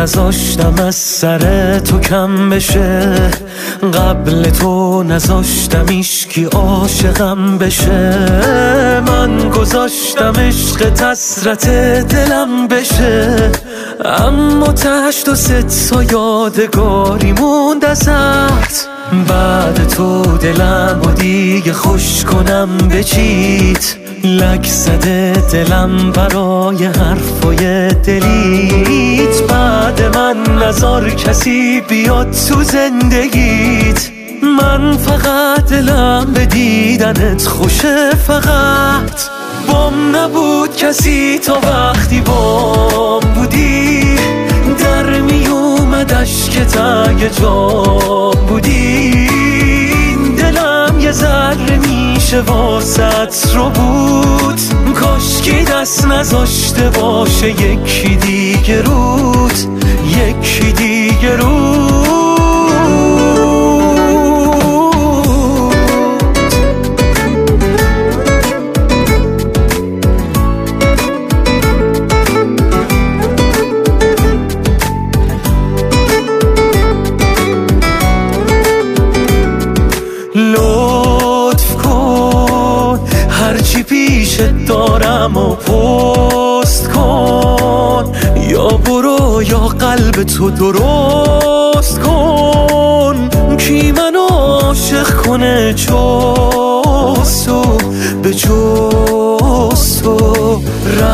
نذاشتم از سر تو کم بشه، قبل تو نذاشتم ایشکی عاشقم بشه. من گذاشتم عشق حسرت دلم بشه، اما تشت و ست تا یادگاری موند ازت. بعد تو دلم و دیگه خوش کنم به چیت، لک زده دلم برای حرفای دلیت. بعد من نذار کسی بیاد تو زندگیت، من فقط دلم به دیدنت خوشه. فقط بام نبود کسی تا وقتی بام بودی، در می اومد اشکت اگه جام بودی. دلم یه ذره میشه واسط رو بود، کاشکی دست نذاشته باشه یکی دیگه رود، یکی دیگه رود. لطف کن هرچی پیشت دارم و پست کن، یا برو یا قلب تو درست کن. کی منو عاشق کنه جستو به جستو؟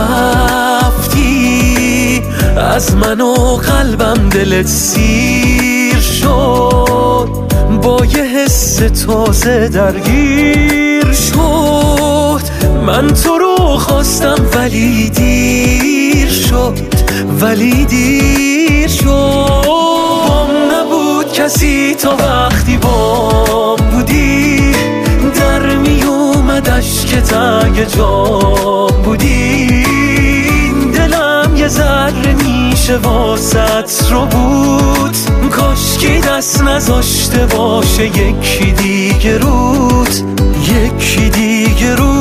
رفتی از من و قلبم دلت سیر شد، با یه حس تازه درگیر شد. من تو رو خواستم ولی دیر شد، ولی دیر شد. بام نبود کسی تا وقتی بام بودی، در می اومد اشکت اگه جام بودی. دلم یه ذره میشه واسط رو بود، کاشکی دست نذاشته باشه یکی دیگه رود، یکی دیگه رود.